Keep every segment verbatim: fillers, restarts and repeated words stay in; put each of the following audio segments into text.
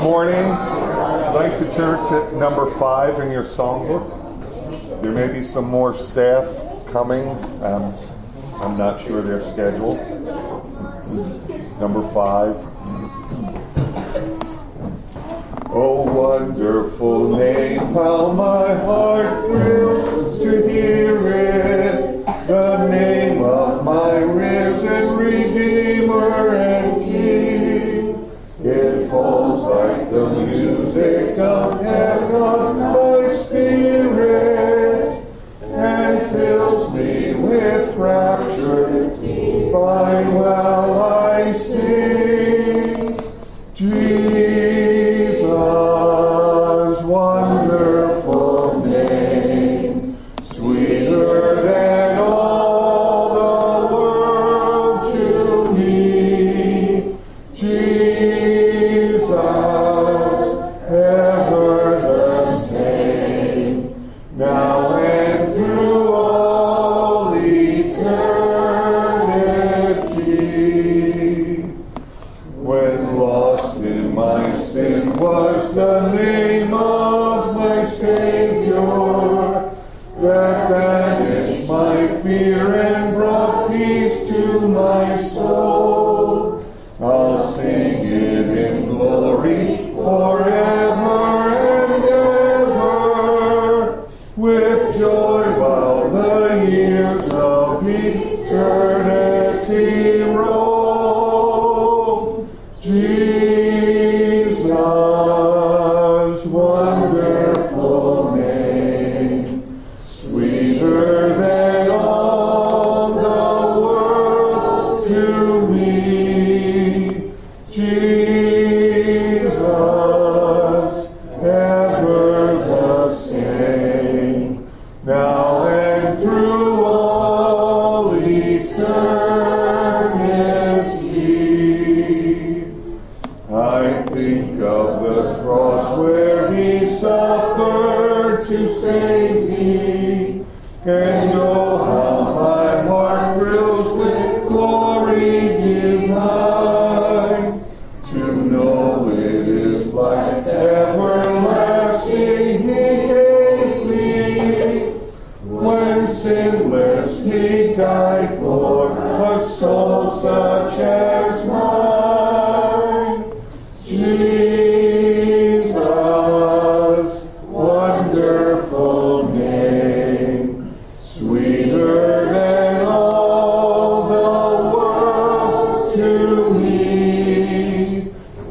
morning. I'd like to turn to number five in your songbook. There may be some more staff coming. Um, I'm not sure their schedule. Number five. Oh, wonderful name, how my heart thrills to hear it. The name of my risen Redeemer and King. It falls like the music of heaven on my spirit, and fills me with rapture divine while I sing. Jesus, wonderful name, sweeter than all the world to me. Jesus, ever the same, now and through all eternity. When lost in my sin was the name of my Savior, that banished my fear and brought peace to my soul. I'll sing it in glory forever and ever, with joy while the years of eternity roll. Jesus, wonderful name, sweeter than all the world to me. Jesus, ever the same, now and through all eternity. I think of the cross where he suffered to save me, and know how my heart thrills with glory divine, to know it is like everlasting he gave me, when sinless he died for a soul such as mine. Jesus, wonderful name, sweeter than all the world to me.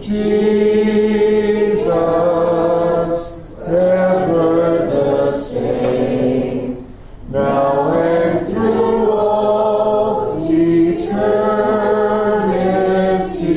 Jesus, ever the same, now and through all eternity.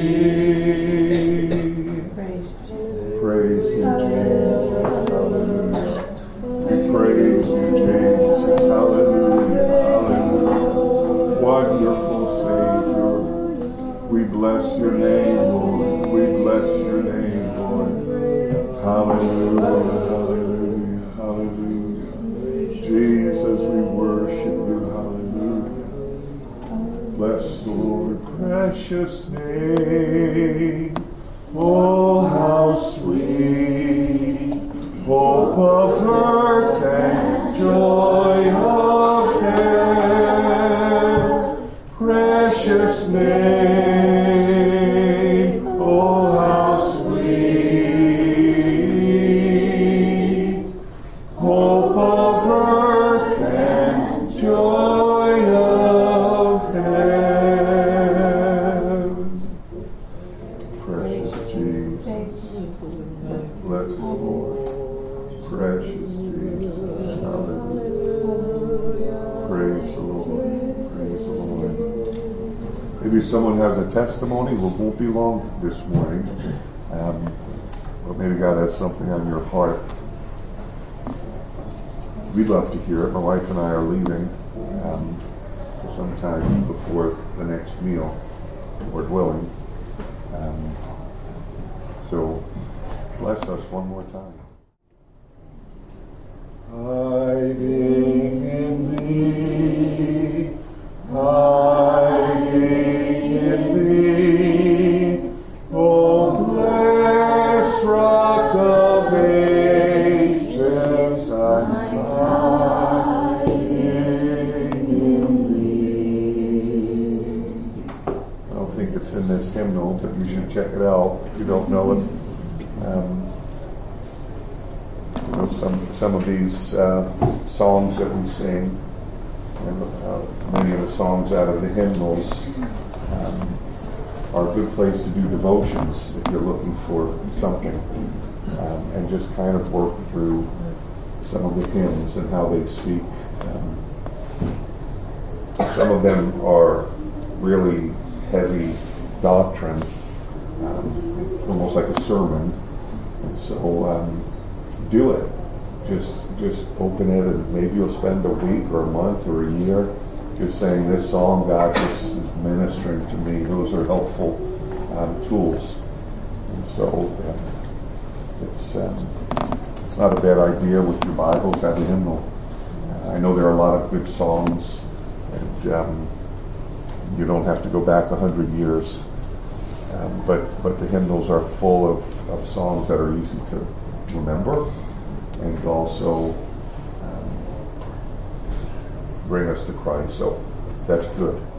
Praise you, Jesus. Hallelujah. We praise you, Jesus. Hallelujah. Hallelujah. Wonderful Savior. We bless your name, Lord. We bless your name, Lord. Hallelujah. Hallelujah. Hallelujah. Jesus, we worship you. Hallelujah. Bless the Lord, precious name. Oh, how sweet, hope of earth and joy of heaven, precious name. Oh, how sweet, hope of earth and joy of heaven. Precious Jesus. Bless the Lord. Precious Jesus. Hallelujah. Praise the Lord. Praise the Lord. Maybe someone has a testimony. It won't be long this morning. Um, or maybe God has something on your heart. We'd love to hear it. My wife and I are leaving um, sometime before the next meal, Lord willing. Um, so, bless us one more time. Hiding in thee, hiding in thee, oh bless but you should check it out if you don't know it. Um, you know, some some of these uh, songs that we sing, and uh, many of the songs out of the hymnals, um, are a good place to do devotions if you're looking for something, um, and just kind of work through some of the hymns and how they speak. Um, some of them are really heavy doctrine, um, almost like a sermon. And so um, do it. Just just open it, and maybe you'll spend a week or a month or a year just saying, this song, God, this is ministering to me. Those are helpful um, tools. And so uh, it's um, it's not a bad idea with your Bible to have a hymnal. Uh, I know there are a lot of good songs, and um, you don't have to go back a hundred years. Um, but but the hymnals are full of, of songs that are easy to remember, and also um, bring us to Christ. So that's good.